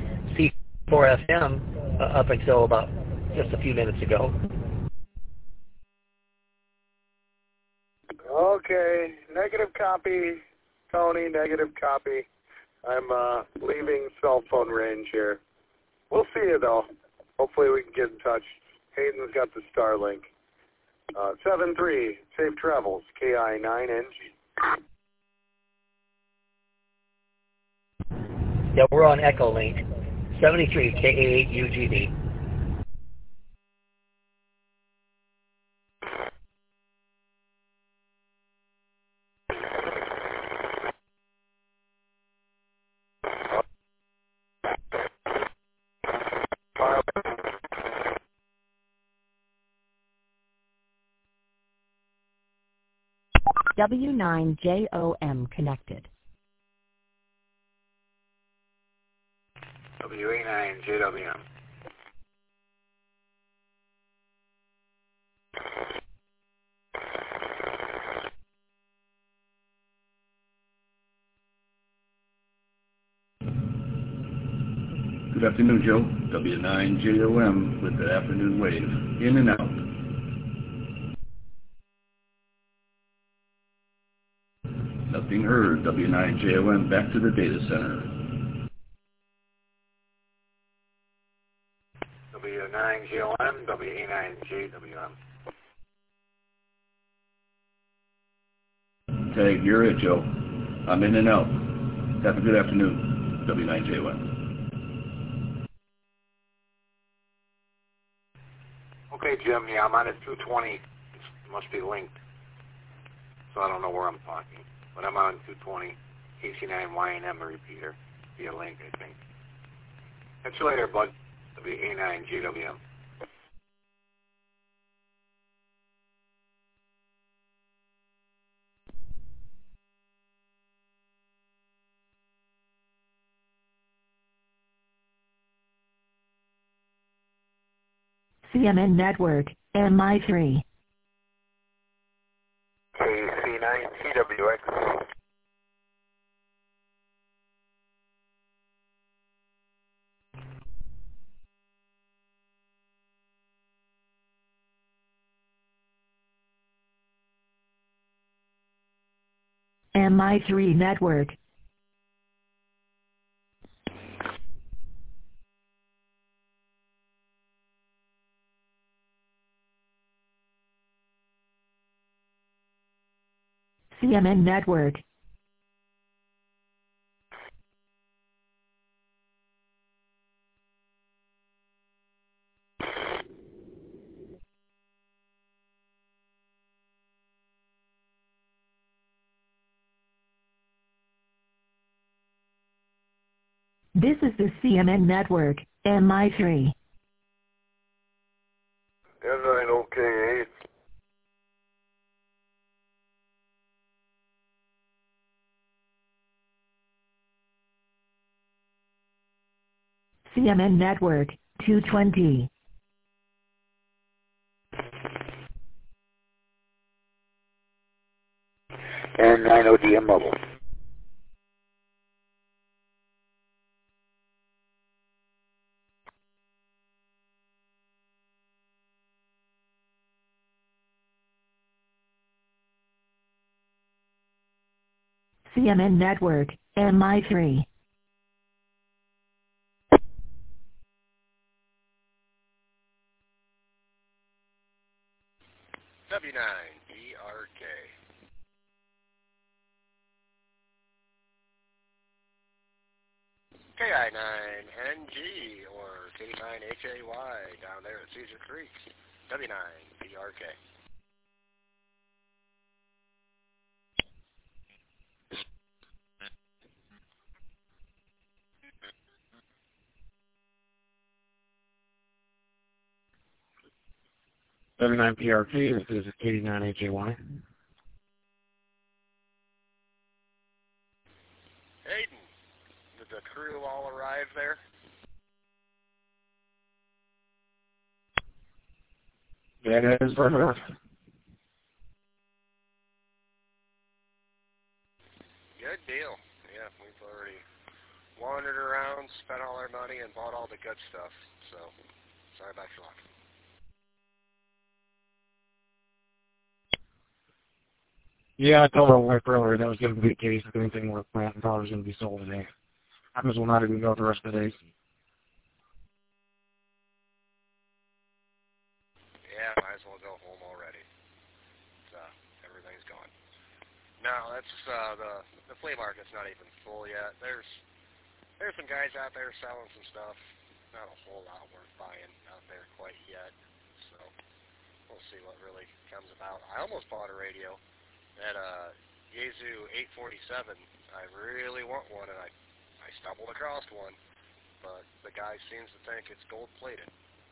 C4FM up until about just a few minutes ago. Okay, negative copy, Tony, negative copy. I'm leaving cell phone range here. We'll see you, though. Hopefully we can get in touch. Hayden's got the Starlink. 7-3, safe travels, KI9NG. Yeah, we're on Echolink, 73 KA8UGB. W9JOM connected. WA9JWM. Good afternoon, Joe. W9JOM with the afternoon wave. In and out. Nothing heard. W9JOM back to the data center. W9JOM, WA9JWM. Tag, you're it, Joe. I'm in and out. Have a good afternoon. W9JOM. Okay, Jim, yeah, I'm on at 220. It must be linked. So I don't know where I'm talking. But I'm on 220, KC9YNM repeater via link, I think. Catch you later, bud. WA9GWM. CMN Network, MI3. KC9TWX. MI3 Network. CMN Network. This is the CMN Network, MI3. N9OK8. CMN Network, 220. N9ODM mobile. CNN Network, MI3. W9BRK. KI9NG or K9HAY down there at Cedar Creek. W9BRK. W9PRT, this is 89HAY. Hayden, did the crew all arrive there? That is for her. Good deal. Yeah, we've already wandered around, spent all our money, and bought all the good stuff. So, sorry about your luck. Yeah, I told my wife earlier that was going to be the case. If anything worth planting, probably was going to be sold today. I might as well not even go the rest of the day. Yeah, might as well go home already. Everything's gone. No, that's the flea market's not even full yet. There's some guys out there selling some stuff. Not a whole lot worth buying out there quite yet. So we'll see what really comes about. I almost bought a radio. That Yaesu 847, I really want one, and I stumbled across one, but the guy seems to think it's gold-plated.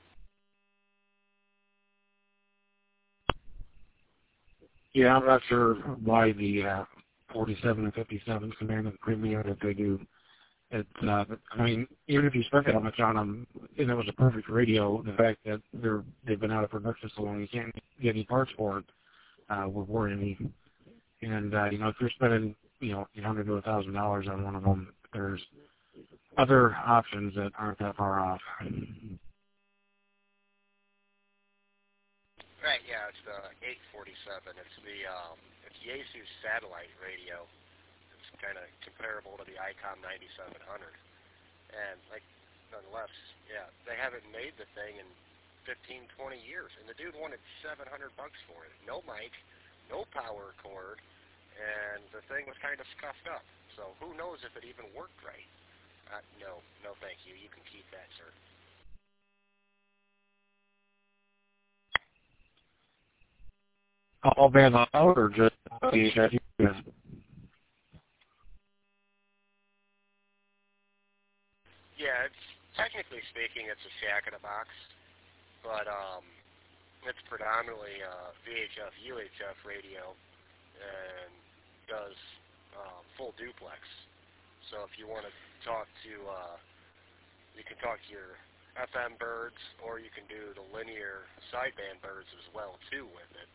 Yeah, I'm not sure why the 47 and 57s command the premium that they do. It's, I mean, even if you spent that much on them, and it was a perfect radio, the fact that they've been out of production so long, you can't get any parts for it would worry me. And, if you're spending, $800 to $1,000 on one of them, there's other options that aren't that far off. Right, yeah, it's the 847. It's Yaesu's satellite radio. It's kind of comparable to the ICOM 9700. And, nonetheless, yeah, they haven't made the thing in 15, 20 years. And the dude wanted $700 for it. No mic, no power cord, and the thing was kind of scuffed up. So who knows if it even worked right? No, thank you. You can keep that, sir. All bands out or just VHF? Yeah, it's technically speaking, it's a shack in a box, but it's predominantly VHF, UHF radio, and does full duplex. So if you want to talk to, you can talk to your FM birds, or you can do the linear sideband birds as well too with it.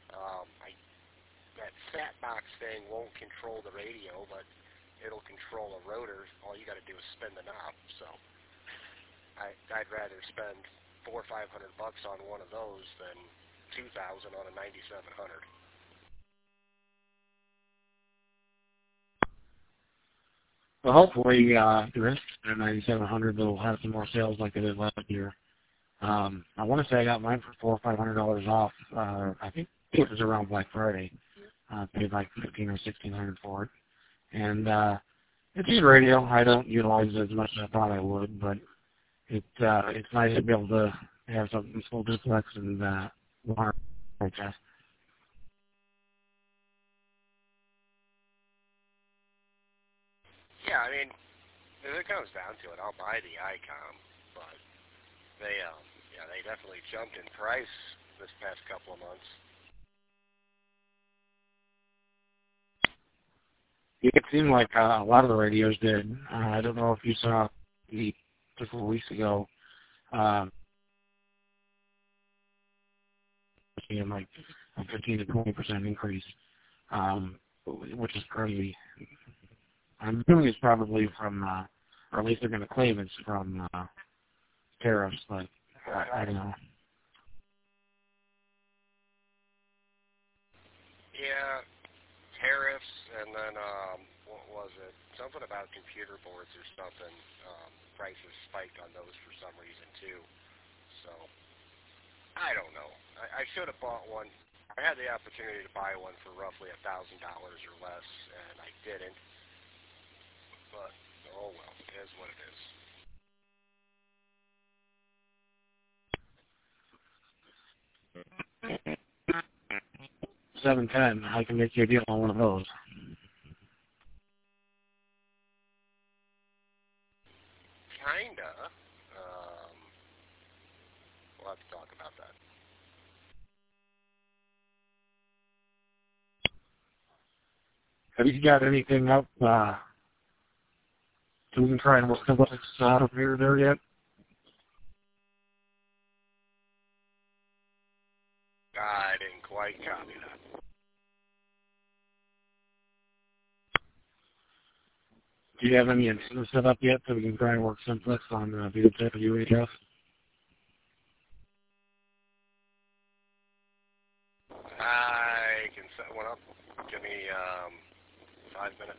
That fat box thing won't control the radio, but it'll control a rotor. All you got to do is spin the knob. So I'd rather spend $400 or $500 on one of those than $2,000 on a 9700. Well, hopefully, if you're interested in 9700, they'll have some more sales like they did last year. I want to say I got mine for $400 or $500 off. I think it was around Black Friday. Paid like $1,500 or $1,600 for it. And it's a good radio. I don't utilize it as much as I thought I would, but it's nice to be able to have something full duplex and wire test. Yeah, I mean, if it comes down to it, I'll buy the ICOM, but they definitely jumped in price this past couple of months. It seemed like a lot of the radios did. I don't know if you saw just a couple weeks ago, seeing like a 15 to 20% increase, which is crazy. I'm assuming it's probably from, or at least they're going to claim it's from tariffs, but I don't know. Yeah, tariffs, shifts, and then, what was it? Something about computer boards or something. Prices spiked on those for some reason, too. So, I don't know. I should have bought one. I had the opportunity to buy one for roughly $1,000 or less, and I didn't. But, oh well, it is what it is. 710. I can make you a deal on one of those. Kinda. We'll have to talk about that. Have you got anything up so we can try and work some bucks out of here there yet? I didn't quite copy that. Do you have any incentives set up yet so we can try and work Simplex on VideoTech or UHF? I can set one up. Give me 5 minutes.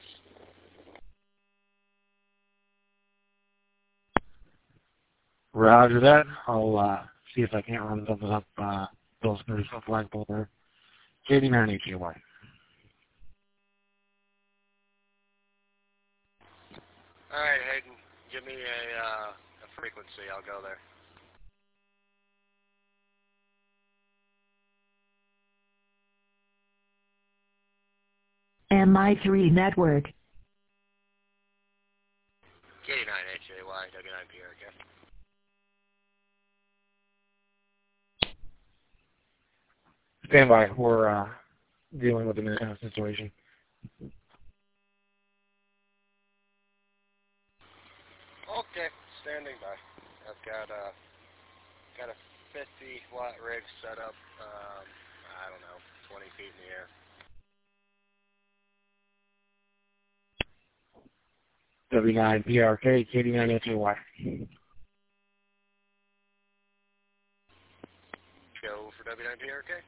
Roger that. I'll see if I can't run something up. Bill's going to be flagpole there. KD9HAY. All right, Hayden. Give me a frequency. I'll go there. MI3 Network. KD9HAY, W9PRK. Stand by. We're dealing with an kind of situation. Okay, standing by. I've got a 50-watt rig set up. I don't know, 20 feet in the air. W9PRK, KD9HAY. Go for W9PRK.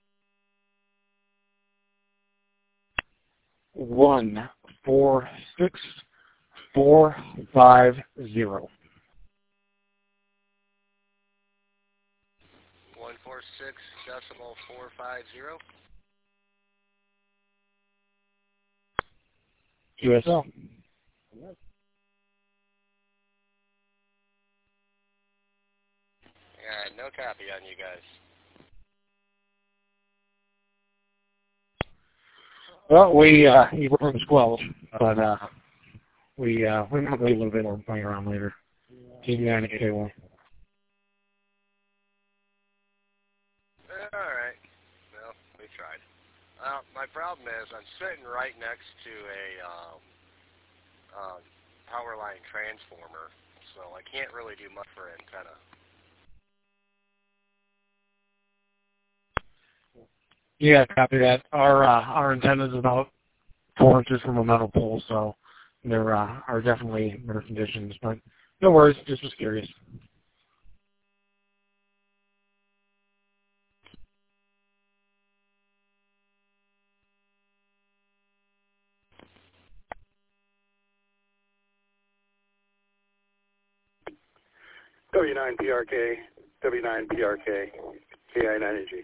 146450. 146.450. QSL. Yeah, no copy on you guys. Well, we were squelched, but we might wait a little bit more playing around later. KD9HAY. All right. Well, we tried. My problem is I'm sitting right next to a power line transformer, so I can't really do much for antenna. Yeah, copy that. Our antenna is about 4 inches from a metal pole, so there are definitely better conditions. But no worries, just was curious. W9PRK, W9PRK, KI9NG.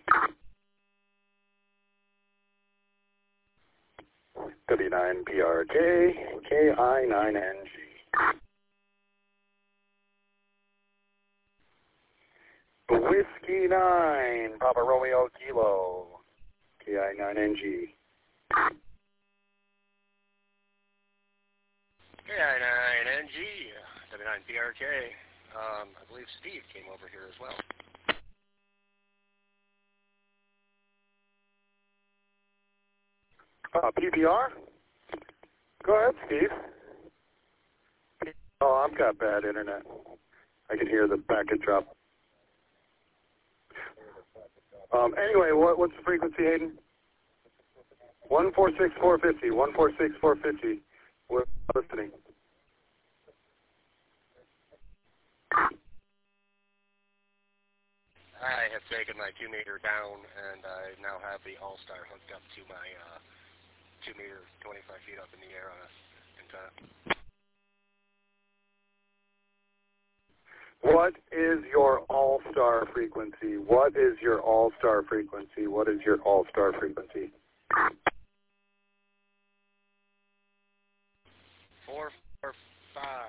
W9PRK, KI9NG. Whiskey 9, Papa Romeo Kilo, KI9NG. KI9NG, W9PRK. I believe Steve came over here as well. PPR? Go ahead, Steve. Oh, I've got bad internet. I can hear the packet drop. Anyway, what's the frequency, Hayden? 146.450. 146.450. We're listening. I have taken my 2-meter down, and I now have the All-Star hooked up to my 2 meter, 25 feet up in the air on a antenna. What is your all-star frequency? What is your all-star frequency? What is your all-star frequency? 445.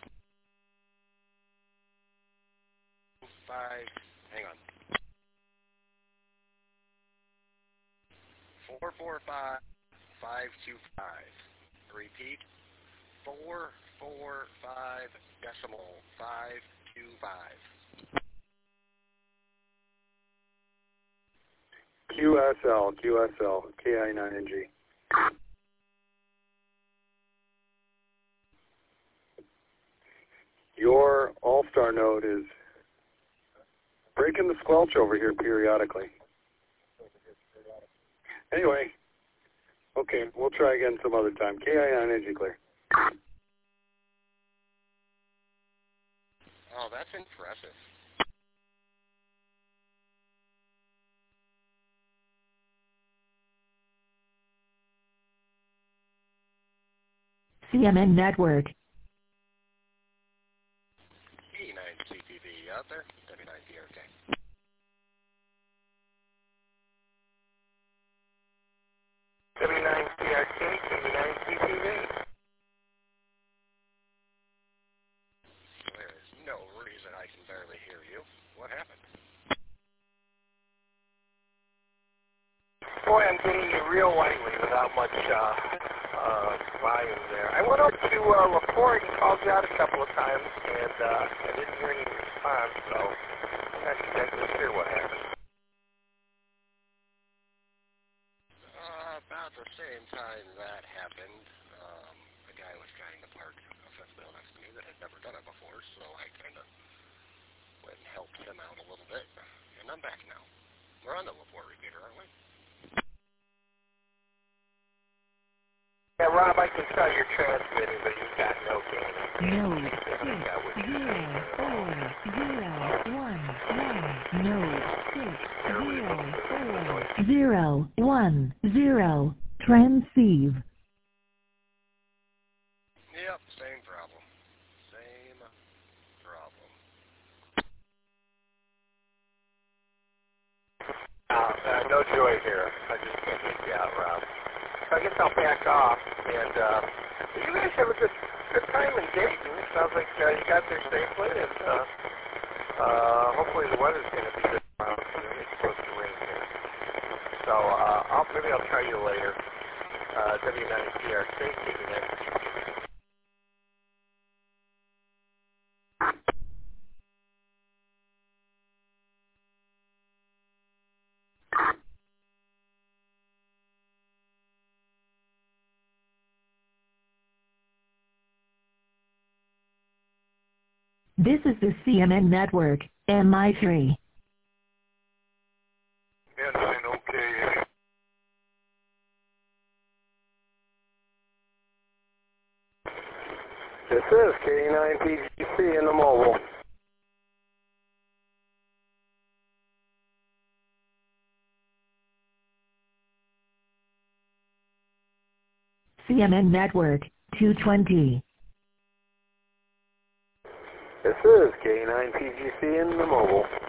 5. Hang on. 445 525. Repeat. 445 decimal 525. QSL, KI9NG. Your all-star node is breaking the squelch over here periodically. Anyway, okay, we'll try again some other time. KI9NG clear. Oh, that's impressive. CMN Network. E9CTV out there. W9PRK. W9PRK, W9CTV. There is no reason I can barely hear you. What happened? Boy, I'm getting you real lightly without much volume there. I went up to LaPorte and called you out a couple of times, and I didn't hear any response, so I'm not exactly sure what happened. About the same time that happened, a guy was trying to park a fifth wheel next to me that had never done it before, so I kind of went and helped him out a little bit, and I'm back now. We're on the LaPorte repeater, aren't we? Yeah, Rob, I can tell you're transmitting, but you've got no gain. Node 6040110. Transceive. Yep, same problem. Same problem. No joy here. I just can't get you out, Rob. So I guess I'll back off, and you guys have a good time in Dayton. It sounds like you got there safely, and hopefully the weather's going to be good tomorrow. It's supposed to rain here. So maybe I'll try you later. W9PRK, keep you next. This is the CMN Network, MI3. N9OK. This is K9PGC in the mobile. CMN Network, 220. This is K9PGC in the mobile.